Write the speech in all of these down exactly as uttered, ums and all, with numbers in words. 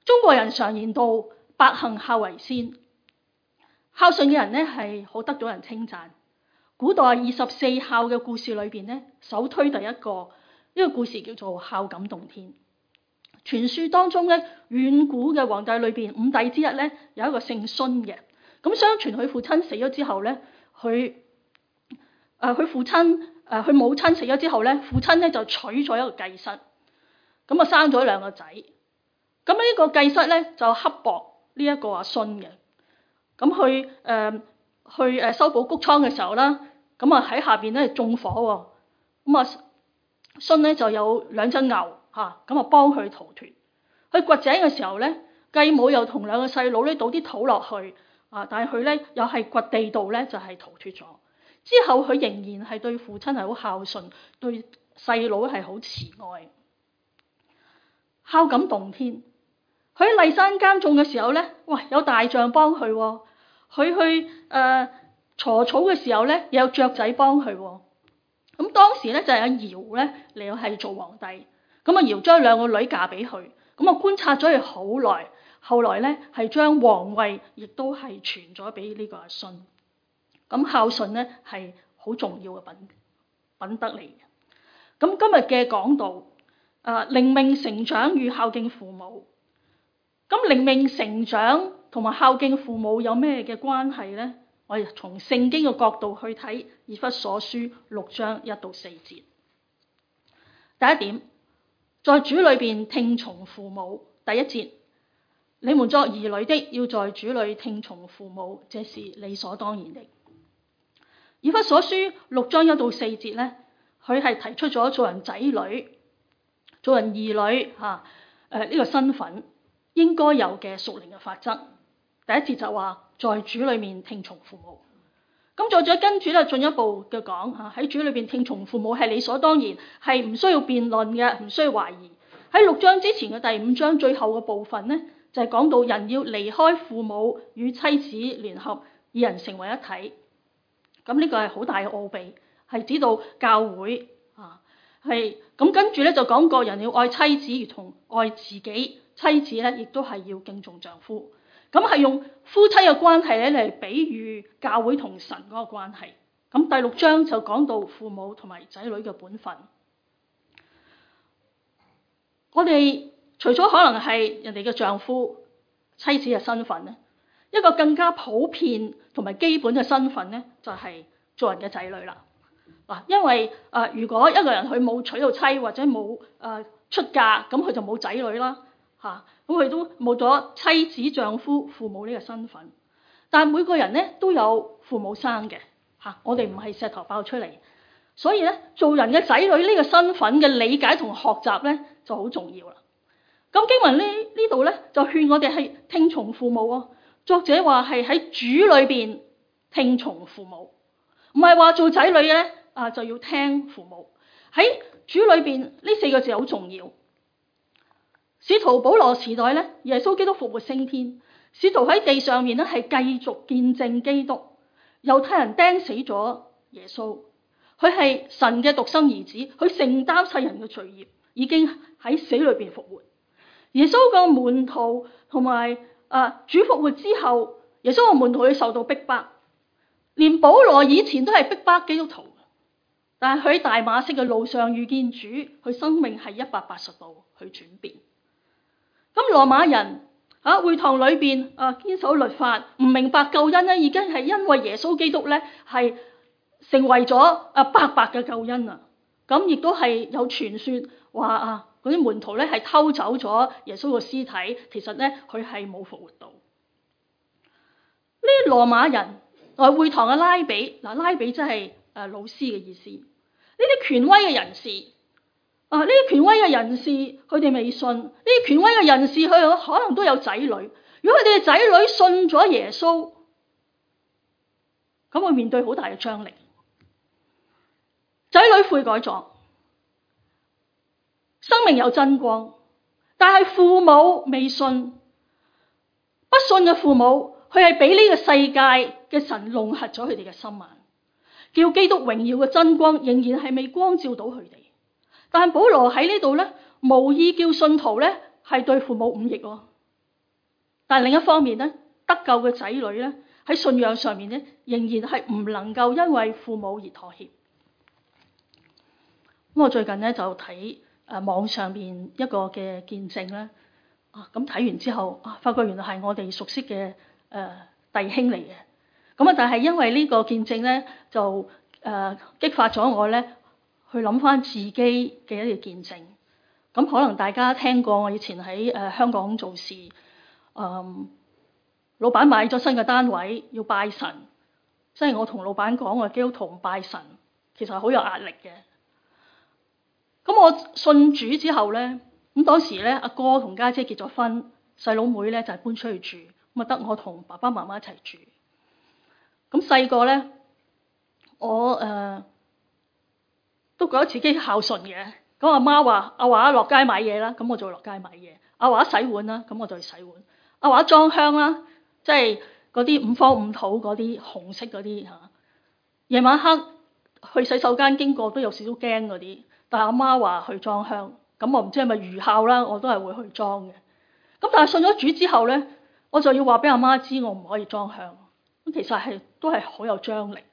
中國人常言道，百行孝為先。孝順嘅人咧係好得到人稱讚。古代二十四孝嘅故事裏邊咧，首推第一個呢個故事叫做孝感動天。傳說當中咧，遠古嘅皇帝裏邊五帝之一咧有一個姓荀嘅。咁相傳佢父親死咗之後咧，佢誒佢父親誒佢母親死咗之後咧，父親咧就娶咗一個繼室，咁啊生咗兩個仔。咁呢個繼室咧就刻薄呢一個阿荀嘅。咁去誒去誒修補谷倉嘅時候啦，咁啊喺下邊咧縱火喎。咁啊荀咧就有兩隻牛嚇，咁啊幫佢逃脫。去掘井嘅時候咧，繼母又同兩個細佬咧倒啲土落去。啊！但係佢咧又係掘地道咧，就係、是、逃脫咗。之後佢仍然係對父親係好孝順，對細佬係好慈愛，孝感動天。佢喺荔山耕種嘅時候咧，哇！有大象幫佢喎。佢去誒鋤草嘅時候咧，又有雀仔幫佢喎。咁當時咧就係阿堯咧嚟係做皇帝。咁啊堯將兩個女嫁俾佢。咁啊觀察咗佢好耐。後來咧係將皇位亦都係傳咗俾呢個阿荀。咁孝順咧係好重要嘅品品德嚟嘅。咁今日嘅講道，誒靈命成長與孝敬父母。咁靈命成長同埋孝敬父母有咩嘅關係咧？我哋從聖經嘅角度去睇，以弗所書六章一到四節。第一點，在主裏邊聽從父母。第一節。你們作兒女的，要在主裏聽從父母，這是理所當然的。以弗所書六章一到四節咧，佢係提出咗做人仔女、做人兒女嚇誒呢個身份應該有嘅屬靈嘅法則。第一節就話在主裏面聽從父母。咁再再跟住咧進一步嘅講嚇，喺主裏邊聽從父母係理所當然，係唔需要辯論嘅，唔需要懷疑。喺六章之前嘅第五章最後嘅部分咧，就係講到人要離開父母與妻子聯合，二人成為一體。咁呢個係好大嘅奧秘，係指到教會啊，係咁跟住咧就講個人要愛妻子如同愛自己，妻子咧亦都係要敬重丈夫。咁係用夫妻嘅關係咧嚟比喻教會同神嗰個關係。咁第六章就講到父母同埋仔女嘅本分。我哋除咗可能係人哋嘅丈夫、妻子嘅身份咧，一個更加普遍同埋基本嘅身份咧，就係、是、做人嘅仔女啦。嗱，因為誒、呃，如果一個人佢冇娶到妻或者冇誒、呃、出嫁，咁佢就冇仔女啦，嚇，咁佢都冇咗妻子、丈夫、父母呢個身份。但係每個人咧都有父母生嘅，嚇、啊，我哋唔係石頭爆出嚟，所以咧做人嘅仔女呢個身份嘅理解同學習咧就好重要啦。咁經文呢呢度咧就勸我哋係聽從父母啊。作者話係喺主裏邊聽從父母，唔係話做仔女咧啊就要聽父母。喺主裏邊呢四個字好重要。使徒保羅時代咧，耶穌基督復活升天，使徒喺地上面咧係繼續見證基督。猶太人釘死咗耶穌，佢係神嘅獨生兒子，佢承擔世人嘅罪孽，已經喺死裏邊復活。耶穌個門徒同埋啊主復活之後，耶穌個門徒佢受到逼迫，連保羅以前都係逼迫基督徒，但係佢喺大馬色嘅路上遇見主，佢生命係一百八十度去轉變。咁羅馬人啊會堂裏邊啊堅守律法，唔明白救恩咧，已經係因為耶穌基督咧係成為咗啊白白嘅救恩啊。咁亦都係有傳說話啊。嗰啲門徒咧係偷走咗耶穌個屍體，其實咧佢係冇復活到。呢啲羅馬人啊會堂嘅拉比，嗱拉比真係誒老師嘅意思。呢啲權威嘅人士啊，呢啲權威嘅人士佢哋未信，呢啲權威嘅人士佢可能都有仔女。如果佢哋嘅仔女信咗耶穌，咁會面對好大嘅張力。仔女悔改咗，生命有真光，但係父母未信，不信嘅父母，佢係俾呢個世界嘅神弄瞎咗佢哋嘅心眼，叫基督榮耀嘅真光仍然係未光照到佢哋。但係保羅喺呢度咧，無意叫信徒咧係對父母忤逆喎， 但另一方面咧，得救嘅仔女咧喺信仰上面咧，仍然係唔能夠因為父母而妥協。咁我最近咧就睇誒、呃、網上邊一個嘅見證咧，啊咁睇完之後啊，發覺原來係我哋熟悉嘅誒、呃、弟兄嚟嘅。咁啊，但係因為呢個見證咧，就誒、呃、激發咗我咧去諗翻自己嘅一個見證。咁可能大家聽過我以前喺誒、呃、香港做事，嗯，老闆買咗新嘅單位要拜神，即係我同老闆講我基督徒唔拜神，其實係好有壓力嘅。咁我信主之後咧，咁當時咧阿哥同家姐結咗婚，細佬妹咧就係搬出去住，咁啊得我同爸爸媽媽一齊住。咁細個咧，我誒、呃、都覺得自己孝順嘅。咁阿媽話阿華落街買嘢啦，咁我就落街買嘢。阿華洗碗啦，咁我就去洗碗。阿華裝香啦，即係嗰啲五方五土嗰啲紅色嗰啲嚇。夜晚黑去洗手間經過都有少少驚嗰啲，但係阿媽話去裝香，咁我唔知係咪愚孝啦，我都係會去裝嘅。咁但係信咗主之後咧，我就要話俾阿媽知我唔可以裝香。咁其實係都係好有張力。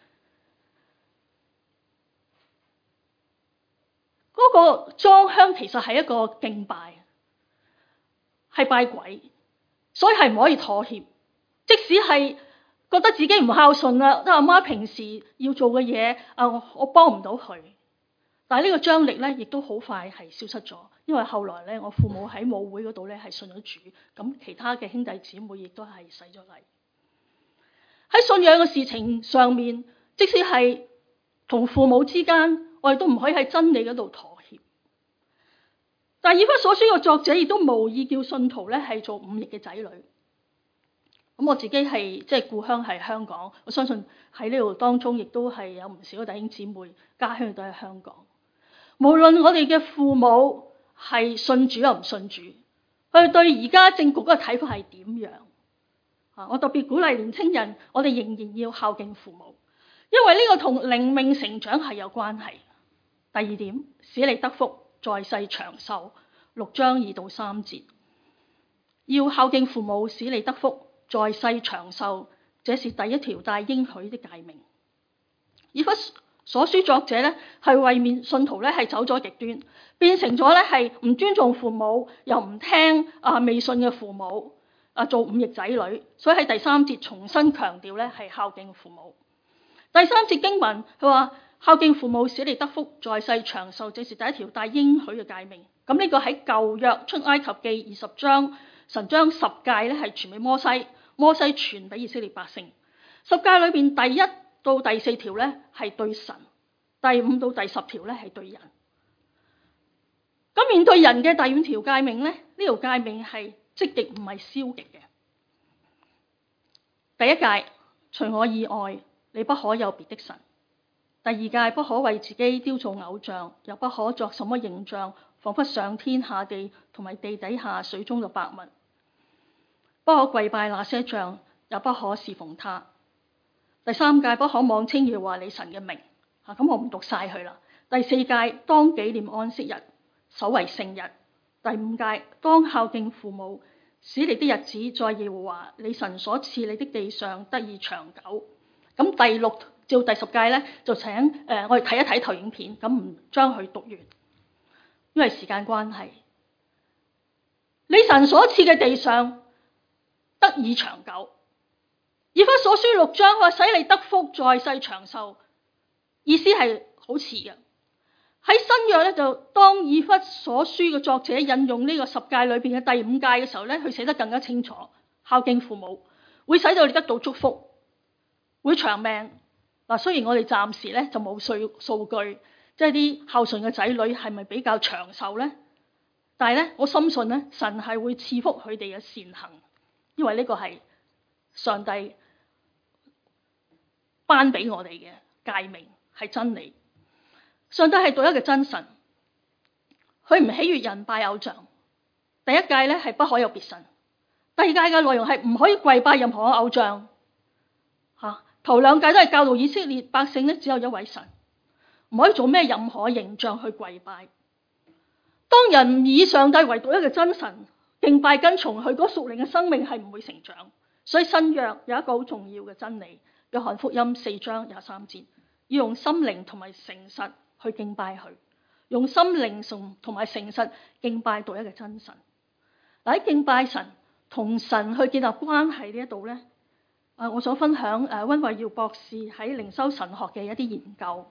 嗰個裝香其實係一個敬拜，係拜鬼，所以係唔可以妥協。即使係覺得自己唔孝順啦，阿媽平時要做嘅嘢，啊我我幫唔到佢，但係呢個張力咧，亦都好快係消失咗。因為後來咧，我父母喺母會嗰度咧係信咗主，咁其他嘅兄弟姊妹亦都係洗咗禮。喺信仰嘅事情上面，即使係同父母之間，我哋都唔可以喺真理嗰度妥協。但係以弗所書嘅作者亦都無意叫信徒咧係做忤逆嘅仔女。咁我自己係即係故鄉係香港，我相信喺呢度當中亦都係有唔少弟兄姊妹家鄉都喺香港。無論我哋嘅父母係信主又唔信主，佢哋對而家政局嘅睇法係點樣？啊！我特別鼓勵年青人，我哋仍然要孝敬父母，因為呢個同靈命成長係有關係。第二點，使你得福，在世長壽，六章二到三節，要孝敬父母，使你得福，在世長壽，這是第一條帶應許的誡命。以弗所書作者咧係為免信徒咧係走咗極端，變成咗咧係唔尊重父母，又唔聽啊未信嘅父母。啊，做忤逆仔女，所以喺第三節重新強調咧係孝敬父母。第三節經文佢話孝敬父母，使你得福，在世長壽，這是第一條帶應許嘅誡命。咁呢個喺舊約出埃及記二十章，神將十誡咧係傳俾摩西，摩西傳俾以色列百姓。十誡裏邊第一到第四條咧係對神，第五到第十條咧係對人。咁面對人嘅第五條誡命咧，呢條誡命係積極唔係消極嘅。第一誡，除我以外，你不可有別的神。第二誡，不可為自己雕造偶像，又不可作什麼形象，仿佛上天下地同埋地底下水中嘅百物。不可跪拜那些像，又不可侍奉他。第三誡，不可妄稱耶和華你神嘅名。啊，咁我唔讀晒佢啦。第四誡，當紀念安息日，守為聖日。第五誡，當孝敬父母，使你的日子在耶和華你神所賜你的地上得以長久。咁第六至第十誡咧，就請誒、呃、我哋睇一睇投影片，咁唔將佢讀完，因為時間關係。你神所賜嘅地上得以長久。以弗所書六章話使你得福，在世長壽，意思係好似嘅。喺新約咧，就當以弗所書嘅作者引用呢個十誡裏邊嘅第五誡嘅時候咧，佢寫得更加清楚。孝敬父母會使到你得到祝福，會長命。嗱，雖然我哋暫時咧就冇數數據，即係啲孝順嘅仔女係咪比較長壽咧？但係咧，我深信咧，神係會賜福佢哋嘅善行，因為呢個係上帝頒俾我哋嘅誡命，係真理。上帝係獨一嘅真神，佢唔喜悅人拜偶像。第一誡咧係不可有別神，第二誡嘅內容係唔可以跪拜任何偶像。吓、啊，頭兩誡都係教導以色列百姓咧只有一位神，唔可以做咩任何形象去跪拜。當人唔以上帝為獨一嘅真神敬拜跟從佢嗰屬靈嘅生命係唔會成長。所以新約有一個好重要嘅真理，約翰福音四章廿三節，要用心靈同埋誠實去敬拜佢，用心靈同埋誠實敬拜獨一嘅真神。嗱，喺敬拜神同神去建立關係呢一度咧，啊，我想分享誒溫慧耀博士喺靈修神學嘅一啲研究。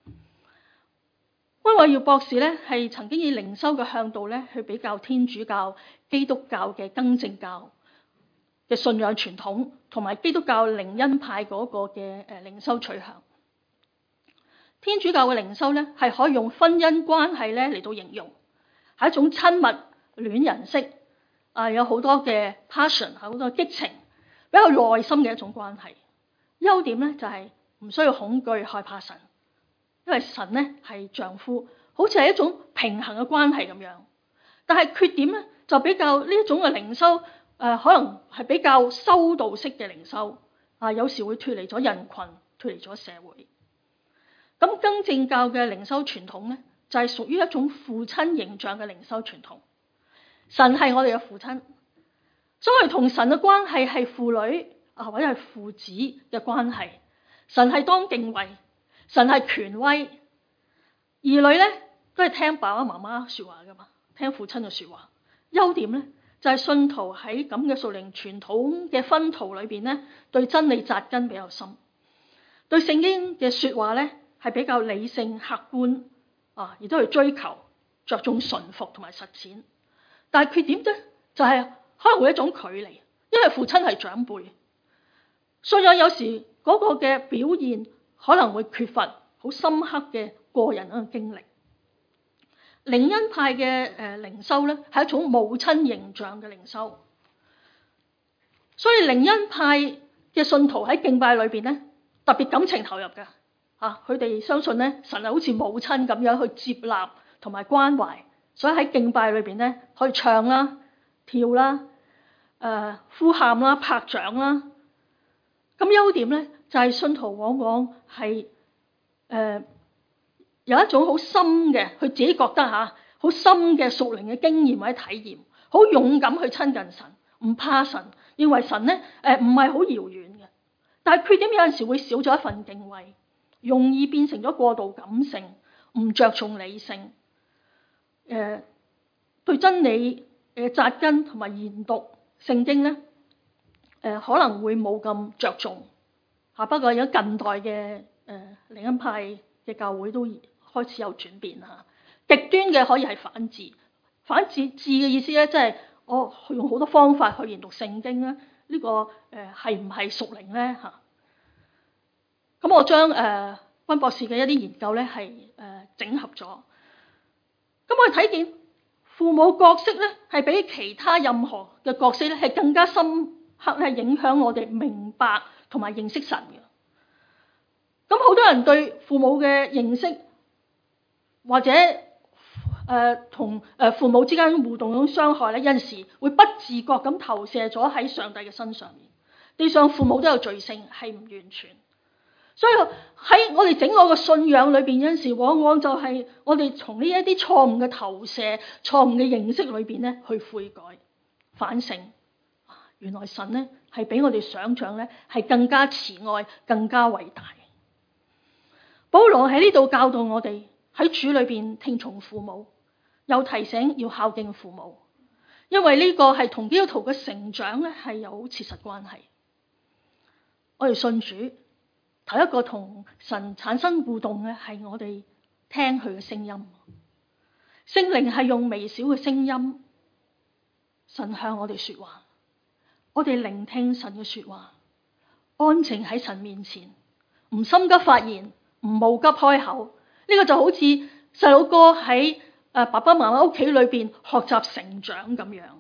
溫慧耀博士咧係曾經以靈修嘅向度咧去比較天主教、基督教嘅更正教嘅信仰傳統，同埋基督教靈恩派嗰個嘅誒靈修取向。天主教嘅靈修咧係可以用婚姻關係咧嚟到形容，係一種親密戀人式，啊有好多嘅 passion， 好多激情，比較內心嘅一種關係。優點咧就係唔需要恐懼害怕神，因為神咧係丈夫，好似係一種平衡嘅關係咁樣。但係缺點咧就比較呢一種嘅靈修。誒、呃、可能係比較修道式嘅靈修，啊有時會脫離咗人群，脫離咗社會。咁更正教嘅靈修傳統咧，就係、是、屬於一種父親形象嘅靈修傳統。神係我哋嘅父親，所以同神嘅關係係父女啊，或者係父子嘅關係。神係當敬畏，神係權威，兒女咧都係聽爸爸媽媽説話噶嘛，聽父親嘅説話。優點咧？就係信徒喺咁嘅屬靈傳統嘅薰陶裏邊咧，對真理紮根比較深，對聖經嘅説話咧係比較理性客觀啊，亦都係追求着重順服同埋實踐。但係缺點咧就係、是、可能會一種距離，因為父親係長輩，信仰有時嗰個嘅表現可能會缺乏好深刻嘅個人嘅經歷。靈恩派嘅誒靈修咧係一種母親形象嘅靈修，所以靈恩派嘅信徒喺敬拜裏邊咧特別感情投入嘅嚇，佢哋相信咧神係好似母親咁樣去接納同埋關懷，所以喺敬拜裏邊咧可以唱啦、跳啦、誒、呃、呼喊啦、拍掌啦。咁優點咧就係、是、信徒往往係誒。呃有一種好深嘅，佢自己覺得嚇好深嘅屬靈嘅經驗或者體驗，好勇敢去親近神，唔怕神，認為神咧誒唔係好遙遠嘅。但係缺點有陣時會少咗一份敬畏，容易變成咗過度感性，唔着重理性。誒、呃、對真理誒扎根同埋研讀聖經咧，誒、呃、可能會冇咁着重嚇。不過有近代嘅誒靈恩派嘅教會都開始有轉變嚇，極端嘅可以係反智，反智智嘅意思咧，即係我用好多方法去研讀聖經咧，呢、這個誒係唔係屬靈咧嚇？咁我將誒溫博士嘅一啲研究咧係誒整合咗，咁我哋睇見父母角色咧係比其他任何嘅角色咧係更加深刻咧影響我哋明白同埋認識神嘅。咁好多人對父母嘅認識，或者誒同誒父母之間互動嗰種傷害咧，有陣時會不自覺咁投射咗喺上帝嘅身上面。地上父母都有罪性，係唔完全。所以喺我哋整個嘅信仰裏邊，有陣時往往就係我哋從呢一啲錯誤嘅投射、錯誤嘅認識裏邊咧，去悔改、反省。原來神咧係比我哋想象咧係更加慈愛、更加偉大。保羅喺呢度教導我哋喺主裏邊聽從父母，又提醒要孝敬父母，因為呢個係同基督徒嘅成長咧係有切實關係。我哋信主，頭一個同神產生互動嘅係我哋聽佢嘅聲音。聖靈係用微小嘅聲音，神向我哋說話，我哋聆聽神嘅說話，安靜喺神面前，唔心急發言，唔冒急開口。呢、這個就好似細佬哥喺誒爸爸媽媽屋企裏邊學習成長咁樣。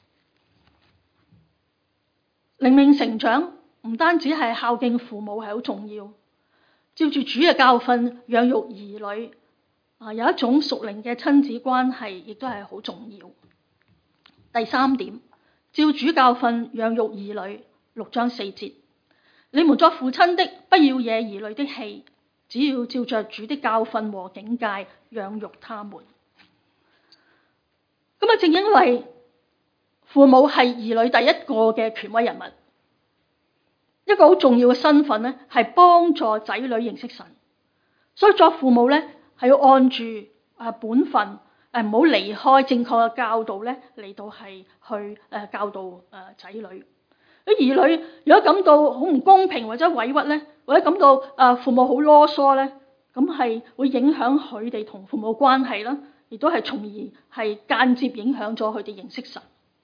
靈命成長唔單止係孝敬父母係好重要，照住主嘅教訓養育兒女啊，有一種屬靈嘅親子關係亦都係好重要。第三點，照主教訓養育兒女，六章四節，你們作父親的，不要惹兒女的氣，只要照着主的教訓和警戒養育他們。咁啊，正因為父母係兒女第一個嘅權威人物，一個好重要嘅身份咧，係幫助仔女認識神。所以作父母咧，係要按住啊本分，誒唔好離開正確嘅教導咧，嚟到係去誒教導誒仔女。啲兒女如果感到好唔公平或者委屈咧，或者感到啊父母好囉嗦咧，咁係會影響佢哋同父母關係啦，亦都係從而係間接影響咗佢哋認識神。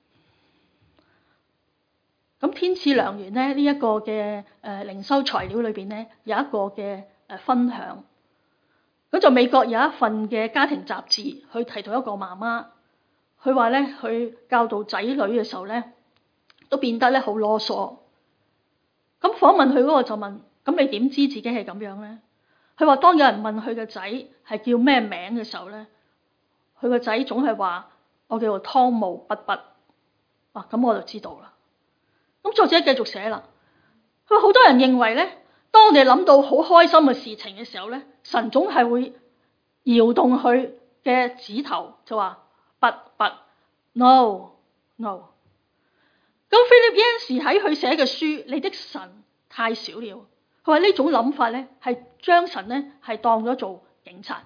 咁天賜良緣咧，呢一個嘅誒靈修材料裏邊咧，有一個嘅誒分享。咁就美國有一份嘅家庭雜誌，佢提到一個媽媽，佢話咧佢教導仔女嘅時候咧，都變得咧好囉嗦。咁訪問佢嗰個就問：咁你點知自己係咁樣咧？佢話當有人問佢個仔係叫咩名嘅時候咧，佢個仔總係話：我叫做湯姆筆筆。啊，咁我就知道啦。咁作者繼續寫啦，佢話好多人認為咧，當我哋諗到好開心嘅事情嘅時候咧，神總係會搖動佢嘅指頭，就話筆筆 no no。咁 Philip Yancey 喺佢寫嘅書《你的神太少了》，佢話呢種諗法咧係將神咧係當咗做警察。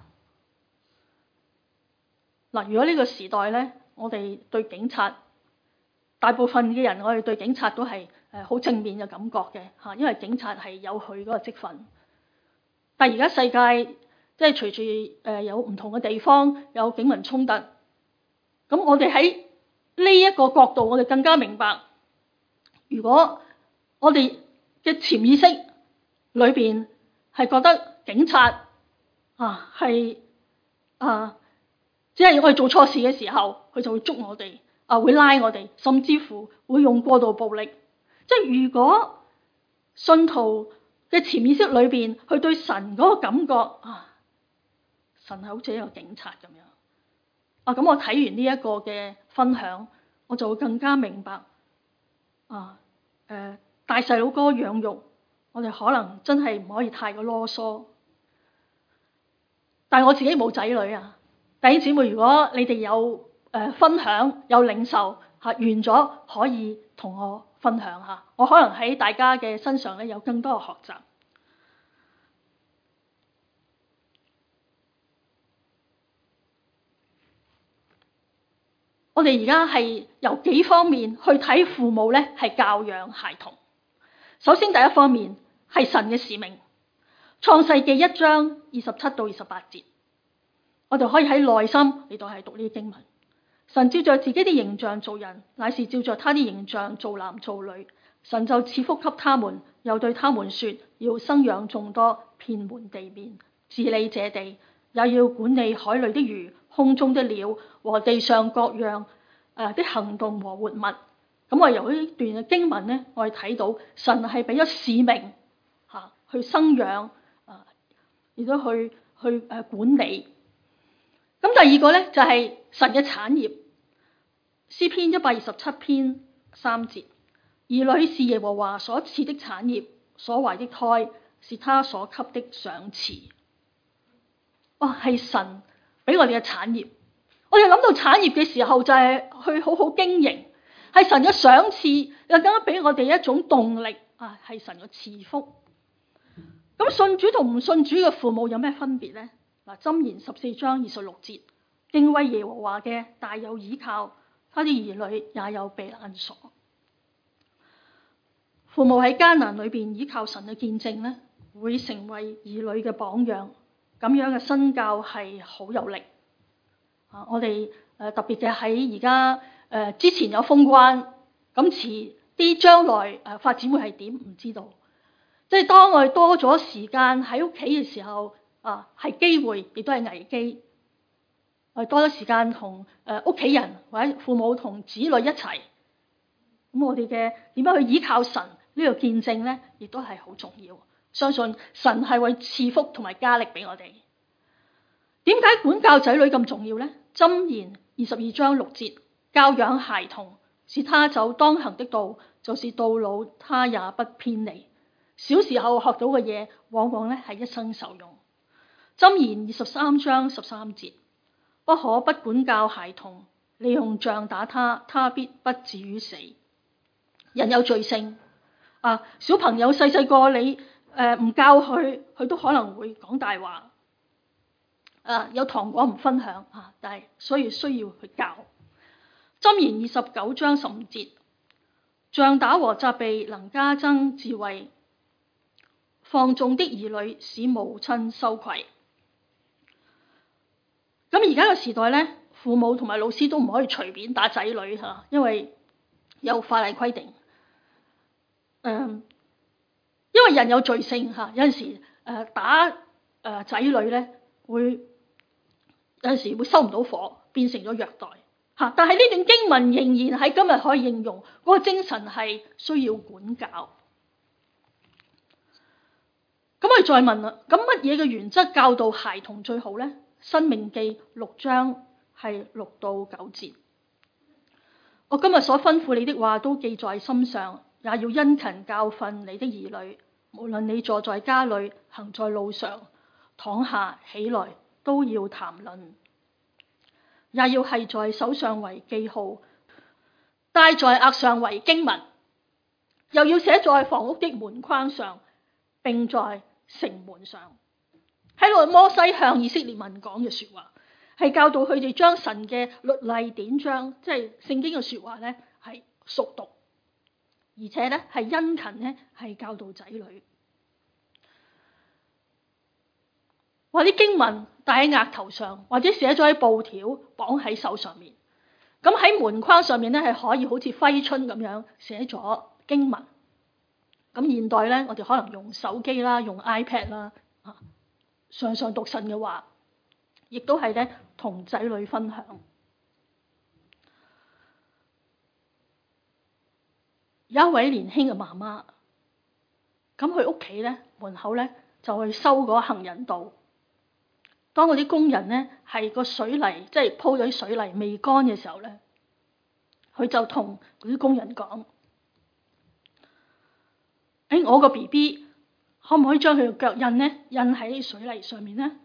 嗱，如果呢個時代咧，我哋對警察，大部分嘅人，我哋對警察都係誒好正面嘅感覺嘅嚇，因為警察係有佢嗰個職分。但係而家世界即係隨住誒有唔同嘅地方有警民衝突，咁我哋喺呢一個角度，我哋更加明白，如果我哋嘅潛意識裏邊係覺得警察啊係啊，只係我哋做錯事嘅時候，佢就會捉我哋。啊！會拉我哋，甚至乎會用過度暴力。即係如果信徒嘅潛意識裏邊，去對神嗰個感覺啊，神係好似一個警察咁樣。啊！咁我睇完呢一個嘅分享，我就會更加明白啊！誒、呃，大細佬哥養育，我哋可能真係唔可以太過囉嗦。但係我自己冇仔女啊，弟兄姊妹，如果你哋有，誒、呃、分享有領受嚇、啊、完咗，可以同我分享下。我可能喺大家嘅身上咧有更多嘅學習。我哋而家係由幾方面去睇父母咧，係教養孩童。首先第一方面係神嘅使命，創世記一章二十七到二十八節，我哋可以喺內心嚟到係讀呢啲經文。神照着自己的形象造人，乃是照着他的形象造男造女。神就賜福給他們，又對他們說：要生養眾多，遍滿地面，治理這地，也要管理海裏的魚、空中的鳥和地上各樣誒的行動和活物。咁我由呢段嘅經文咧，我哋睇到神係俾咗使命嚇去生養啊，亦都去去誒管理。咁第二個咧就係、是、神嘅產業。詩篇一百二十七篇三節，兒女是耶和華所賜的產業，所懷的胎是他所給的賞賜。哇，係神俾我哋嘅產業。我哋諗到產業嘅時候，就係去好好經營，係神嘅賞賜，又更加俾我哋一種動力啊，係神嘅賜福。咁信主同唔信主嘅父母有咩分別呢？嗱，箴言十四章二十六節，敬畏耶和華嘅大有倚靠，他的兒女也有避難所。父母喺艱難裏邊依靠神嘅見證咧，會成為兒女嘅榜樣。咁樣嘅身教係好有力。啊，我哋誒特別嘅喺而家誒之前有封關，咁遲啲將來誒發展會係點唔知道。即係當我哋多咗時間喺屋企嘅時候，啊係機會，亦都係危機。我哋多咗時間同誒屋企人或者父母同子女一齊，咁我哋嘅點樣去依靠神呢個見證咧，亦都係好重要。相信神係會賜福同埋加力俾我哋。點解管教仔女咁重要咧？箴言二十二章六節，教養孩童，使他走當行的道，就是到老他也不偏離。小時候學到嘅嘢，往往咧係一生受用。箴言二十三章十三節，不可不管教孩童， 你用杖打他，他必不至於死。人有罪性啊，小朋友細細個你誒唔、呃、教佢，佢都可能會講大話。啊，有糖果唔分享啊，但係所以需要去教。箴言二十九章十五節，杖打和責備能加增智慧，放縱的兒女使母親羞愧。咁而家嘅時代咧，父母同埋老師都唔可以隨便打仔女嚇，因為有法例規定。嗯，因為人有罪性嚇，有陣時誒打誒仔女咧會有陣時會收唔到火，變成咗虐待嚇。但係呢段經文仍然喺今日可以應用，嗰、那個精神係需要管教。咁我哋再問啦，咁乜嘢嘅原則教導孩童最好咧？申命記六章係六到九節。我今日所吩咐你的話都記在心上，也要殷勤教訓你的兒女。無論你坐在家裏，行在路上，躺下起來，都要談論。也要繫在手上為記號，戴在額上為經文，又要寫在房屋的門框上，並在城門上。喺度摩西向以色列民講嘅說話，係教導佢哋將神嘅律例典章，即係聖經嘅說話咧，係熟讀，而且咧係殷勤咧係教導仔女。或者經文戴喺額頭上，或者寫咗喺布條綁喺手上面。咁喺門框上面咧係可以好似揮春咁樣寫咗經文。咁現代咧，我哋可能用手機啦，用 iPad 啦，啊，常常讀神嘅話，亦都係咧同仔女分享。有一位年輕嘅媽媽，咁佢屋企咧門口咧就去收嗰行人道。當嗰啲工人咧係個水泥，即係鋪咗啲水泥未乾嘅時候咧，佢就同嗰啲工人講：誒，我個 B B 可唔可以將佢嘅腳印咧印喺水泥上面咧？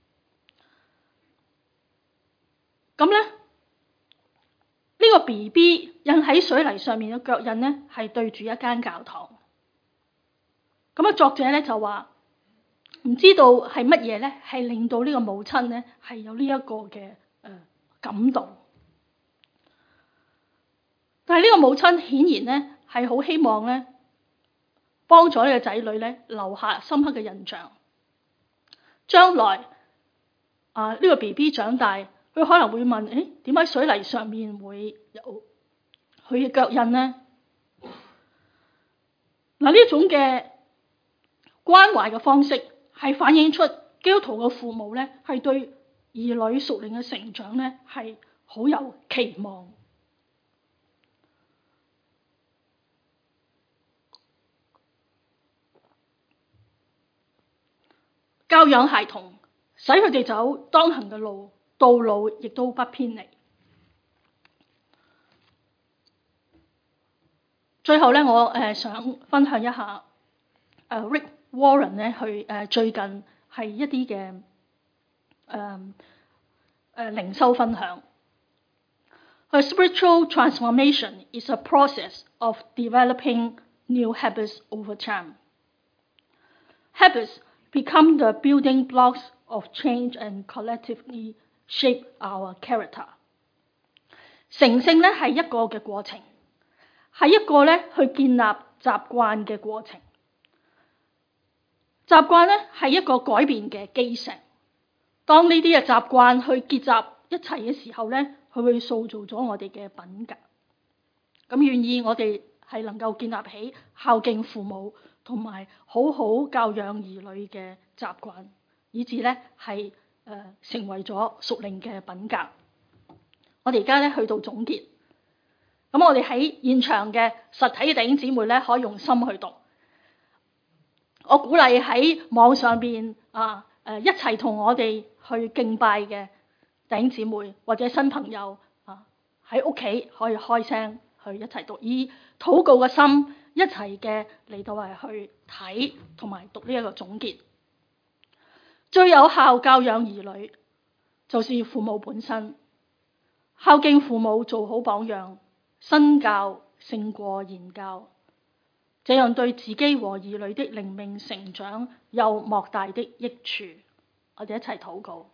咁咧呢個 B B 印喺水泥上面嘅腳印咧係對住一間教堂。咁啊，作者咧就話唔知道係乜嘢咧，係令到呢個母親咧係有呢一個嘅誒、呃、感動。但係呢個母親顯然咧係好希望咧幫助呢個仔女咧留下深刻嘅印象。將來啊呢、這個 B B 長大，佢可能會問：誒，點解水泥上面會有佢嘅腳印咧？嗱，呢種嘅關懷嘅方式係反映出基督徒嘅父母咧係對兒女屬靈嘅成長咧係好有期望。教養孩童，使佢哋走當行嘅路，道路亦都不偏離。最後咧，我誒想分享一下誒 Rick Warren 咧，去誒最近係一啲嘅誒誒靈修分享。佢 spiritual transformation is a process of developing new habits over time. Habits become the building blocks of change and collectively shape our character. 成聖咧係一個嘅過程，係一個咧去建立習慣嘅過程。習慣咧係一個改變嘅基石。當呢啲嘅習慣去結集一齊嘅時候咧，佢會塑造咗我哋嘅品格。咁願意我哋係能夠建立起孝敬父母同埋好好教養兒女嘅習慣，以至咧係誒成為咗屬靈嘅品格。我哋而家咧去到總結，咁我哋喺現場嘅實體嘅弟兄姊妹咧，可以用心去讀。我鼓勵喺網上邊啊誒一齊同我哋去敬拜嘅弟兄姊妹或者新朋友啊，喺屋企可以開聲去一齊讀，以禱告嘅心一齊嘅嚟到係去睇同埋讀呢一個總結。最有效教養兒女就是父母本身。 孝敬父母，做好榜樣，身教勝過言教，這樣對自己和兒女的靈命成長有莫大的益處。我哋一齊禱告。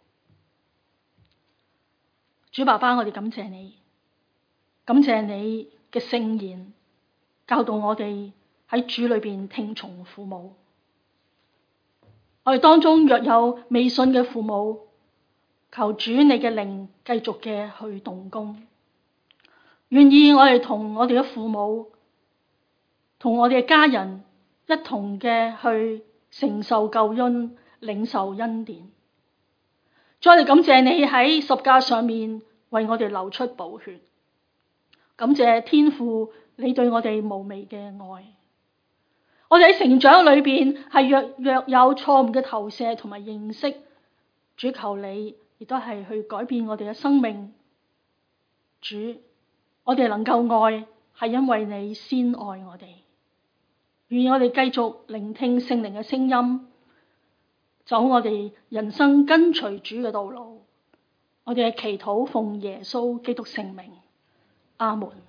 主爸爸，我哋感謝你，感謝你嘅聖言，教導我哋喺主裏邊聽從父母。我哋當中若有未信嘅父母，求主你嘅靈繼續嘅去動工，願意我哋同我哋嘅父母，同我哋嘅家人一同嘅去承受救恩，領受恩典。再嚟感謝你喺十架上面為我哋流出寶血，感謝天父你對我哋無微嘅愛。我哋喺成長裏邊係若若有錯誤嘅投射同埋認識，主求你亦都係去改變我哋嘅生命。主，我哋能夠愛係因為你先愛我哋。願意我哋繼續聆聽聖靈嘅聲音，走我哋人生跟隨主嘅道路。我哋嘅祈禱奉耶穌基督聖名，阿門。